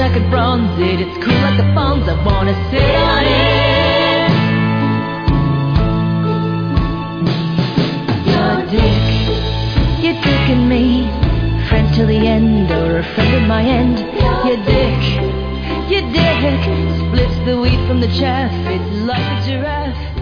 I could bronze it. It's cool like the phones, I wanna sit on it. Your dick, you're dicking me. Friend till the end, or a friend at my end. Your dick splits the wheat from the chaff. It's like a giraffe.